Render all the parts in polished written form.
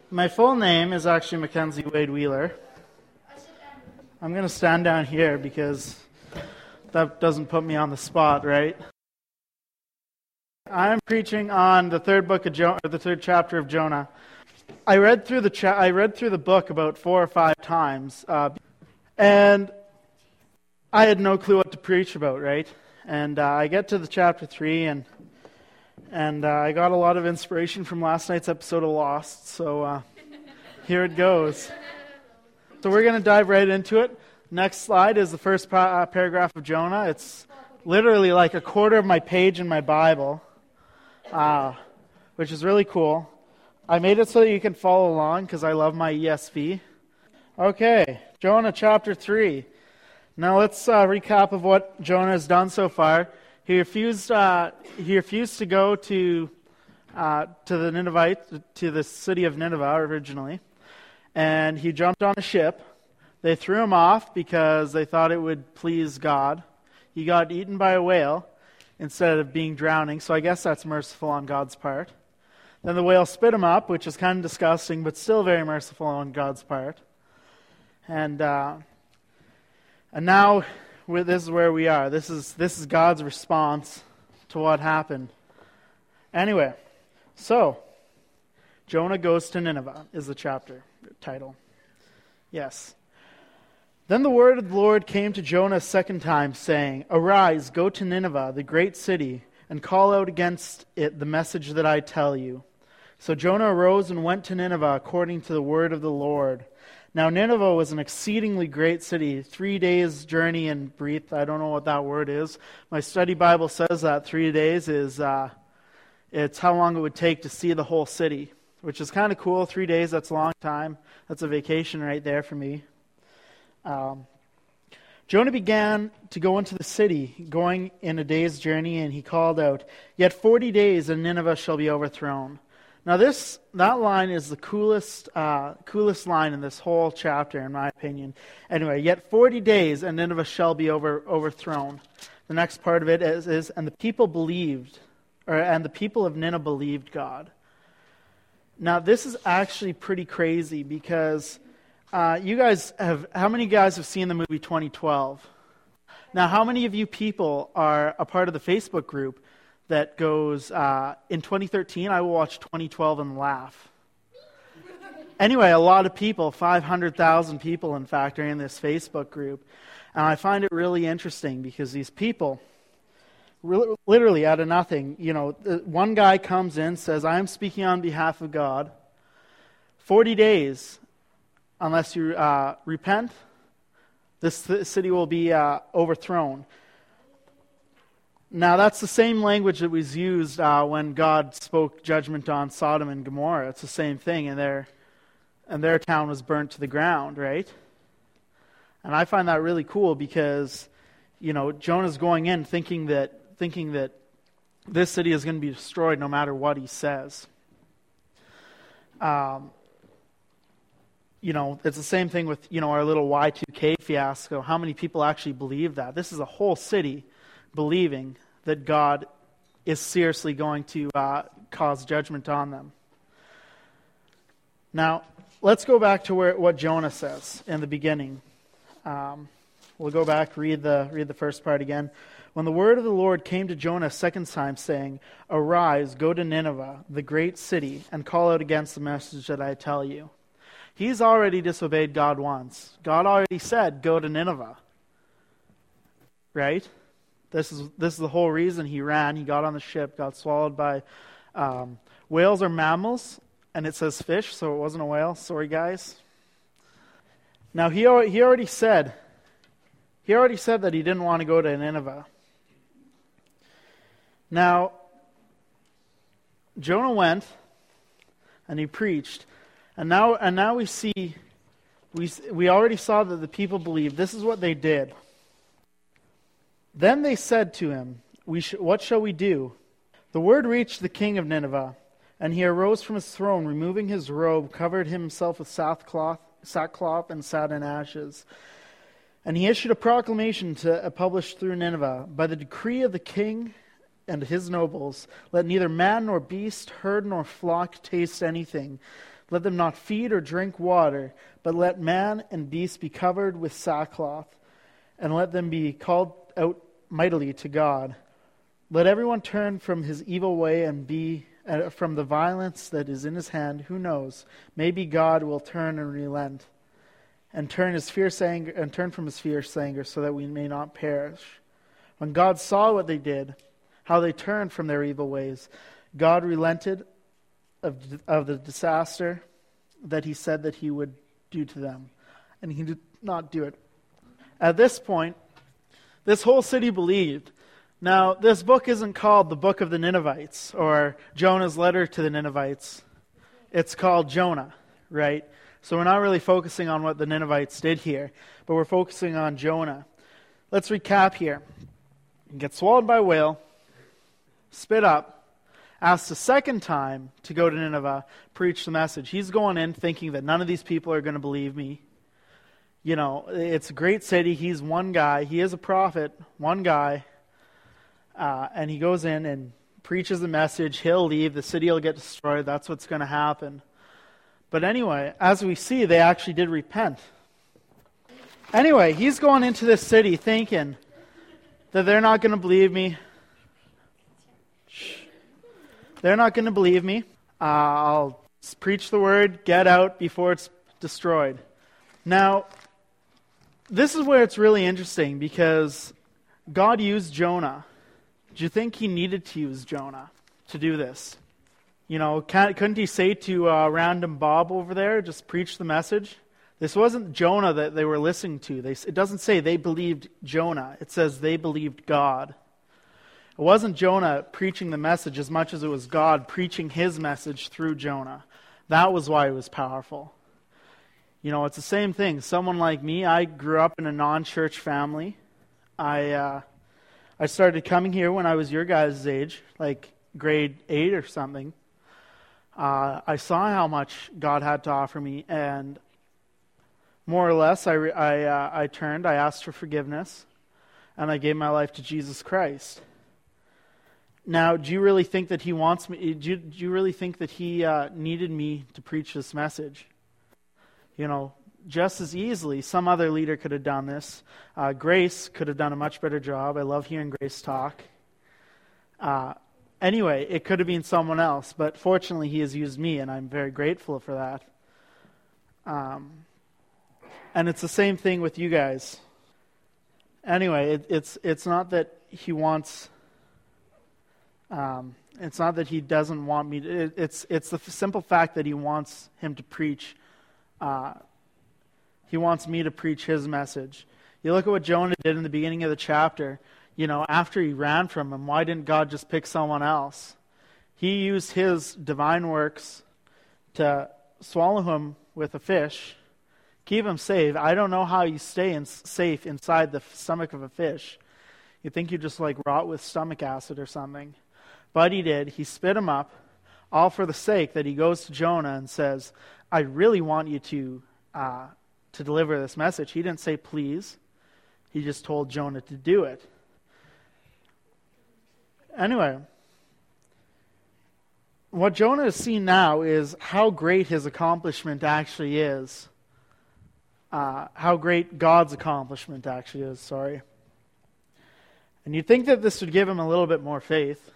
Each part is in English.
My full name is actually Mackenzie Wade Wheeler. I'm going to stand down here because that doesn't put me on the spot, right? I'm preaching on the third book of Jonah, or the third chapter of Jonah. I read through the book about 4 or 5 times, and I had no clue what to preach about, right? And I get to the chapter 3, and I got a lot of inspiration from last night's episode of Lost, so here it goes. So we're going to dive right into it. Next slide is the first paragraph of Jonah. It's literally like a quarter of my page in my Bible, which is really cool. I made it so that you can follow along because I love my ESV. Okay, Jonah chapter 3. Now let's recap of what Jonah has done so far. He refused to go to the Ninevites, to the city of Nineveh originally, and he jumped on a ship. They threw him off because they thought it would please God. He got eaten by a whale instead of being drowning, so I guess that's merciful on God's part. Then the whale spit him up, which is kind of disgusting, but still very merciful on God's part. And now this is where we are. This is God's response to what happened. Anyway, so Jonah goes to Nineveh is the chapter title. Yes. Then the word of the Lord came to Jonah a second time, saying, "Arise, go to Nineveh, the great city, and call out against it the message that I tell you." So Jonah arose and went to Nineveh according to the word of the Lord. Now Nineveh was an exceedingly great city, 3 days' journey in breadth. I don't know what that word is. My study Bible says that 3 days is it's how long it would take to see the whole city, which is kind of cool. 3 days, that's a long time. That's a vacation right there for me. Jonah began to go into the city, going in a day's journey, and he called out, "Yet 40 days and Nineveh shall be overthrown." Now that line is the coolest line in this whole chapter, in my opinion. Anyway, yet 40 days and Nineveh shall be overthrown. The next part of it is and the people of Nineveh believed God. Now this is actually pretty crazy because how many guys have seen the movie 2012? Now, how many of you people are a part of the Facebook group that goes, in 2013, I will watch 2012 and laugh? Anyway, a lot of people, 500,000 people, in fact, are in this Facebook group. And I find it really interesting because these people, literally out of nothing, one guy comes in, says, "I am speaking on behalf of God. 40 days, unless you repent, this city will be overthrown." Now, that's the same language that was used when God spoke judgment on Sodom and Gomorrah. It's the same thing, and their town was burnt to the ground, right? And I find that really cool because, Jonah's going in thinking that this city is going to be destroyed no matter what he says. It's the same thing with, our little Y2K fiasco. How many people actually believe that? This is a whole city believing that God is seriously going to cause judgment on them. Now, let's go back to what Jonah says in the beginning. We'll go back, read the first part again. When the word of the Lord came to Jonah a second time, saying, "Arise, go to Nineveh, the great city, and call out against the message that I tell you." He's already disobeyed God once. God already said, "Go to Nineveh." Right? This is the whole reason he ran. He got on the ship, got swallowed by whales are mammals, and it says fish, so it wasn't a whale. Sorry, guys. Now he already said that he didn't want to go to Nineveh. Now, Jonah went and he preached. And now we see, we already saw that the people believed. This is what they did. Then they said to him, "What shall we do?" The word reached the king of Nineveh, and he arose from his throne, removing his robe, covered himself with sackcloth and sat in ashes. And he issued a proclamation to publish through Nineveh, by the decree of the king and his nobles. Let neither man nor beast, herd nor flock taste anything. Let them not feed or drink water, but let man and beast be covered with sackcloth, and let them be called out mightily to God. Let everyone turn from his evil way and be from the violence that is in his hand. Who knows? Maybe God will turn and relent, and turn from his fierce anger, so that we may not perish. When God saw what they did, how they turned from their evil ways, God relented of the disaster that he said that he would do to them, and he did not do it. At this point, this whole city believed. Now, this book isn't called the Book of the Ninevites or Jonah's letter to the Ninevites. It's called Jonah, right? So we're not really focusing on what the Ninevites did here, but we're focusing on Jonah. Let's recap here. He gets swallowed by a whale, spit up, asked a second time to go to Nineveh, preach the message. He's going in thinking that none of these people are going to believe me. You know, it's a great city. He's one guy. He is a prophet, one guy. And he goes in and preaches the message. He'll leave. The city will get destroyed. That's what's going to happen. But anyway, as we see, they actually did repent. Anyway, he's going into this city thinking that they're not going to believe me. They're not going to believe me. I'll preach the word, get out before it's destroyed. Now, this is where it's really interesting because God used Jonah. Do you think he needed to use Jonah to do this? You know, couldn't he say to random Bob over there, just preach the message? This wasn't Jonah that they were listening to. It doesn't say they believed Jonah. It says they believed God. It wasn't Jonah preaching the message as much as it was God preaching his message through Jonah. That was why it was powerful. You know, it's the same thing. Someone like me, I grew up in a non-church family. I started coming here when I was your guys' age, like grade 8 or something. I saw how much God had to offer me, and more or less, I turned, I asked for forgiveness, and I gave my life to Jesus Christ. Now, do you really think that he wants me? Do you really think that he needed me to preach this message? You know, just as easily, some other leader could have done this. Grace could have done a much better job. I love hearing Grace talk. Anyway, it could have been someone else, but fortunately he has used me, and I'm very grateful for that. And it's the same thing with you guys. Anyway, it's not that he wants... it's not that he doesn't want me to... It's the simple fact that he wants him to preach... He wants me to preach his message. You look at what Jonah did in the beginning of the chapter. You know, after he ran from him, why didn't God just pick someone else? He used his divine works to swallow him with a fish, keep him safe. I don't know how you stay safe inside the stomach of a fish. You think you just like rot with stomach acid or something. But he did. He spit him up, all for the sake that he goes to Jonah and says, I really want you to deliver this message. He didn't say please. He just told Jonah to do it. Anyway, what Jonah has seen now is how great his accomplishment actually is. How great God's accomplishment actually is, sorry. And you'd think that this would give him a little bit more faith,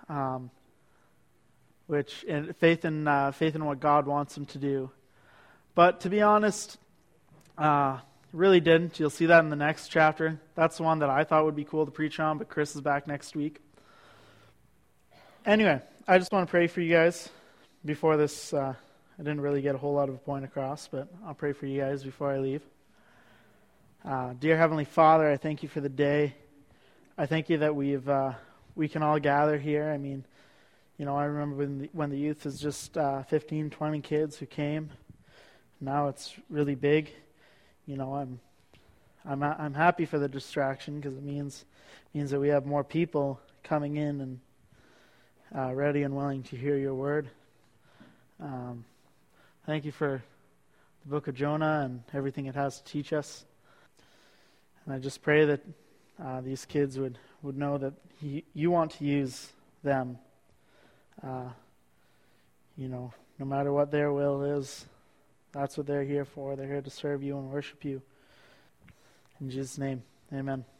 faith in what God wants him to do. But to be honest, really didn't. You'll see that in the next chapter. That's the one that I thought would be cool to preach on, but Chris is back next week. Anyway, I just want to pray for you guys before this. I didn't really get a whole lot of a point across, but I'll pray for you guys before I leave. Dear Heavenly Father, I thank you for the day. I thank you that we can all gather here. I mean, you know, I remember when the youth was just 15, 20 kids who came. Now it's really big. You know, I'm happy for the distraction because it means that we have more people coming in and ready and willing to hear your word. Thank you for the book of Jonah and everything it has to teach us. And I just pray that these kids would know that you want to use them. No matter what their will is, that's what they're here for. They're here to serve you and worship you. In Jesus' name, amen.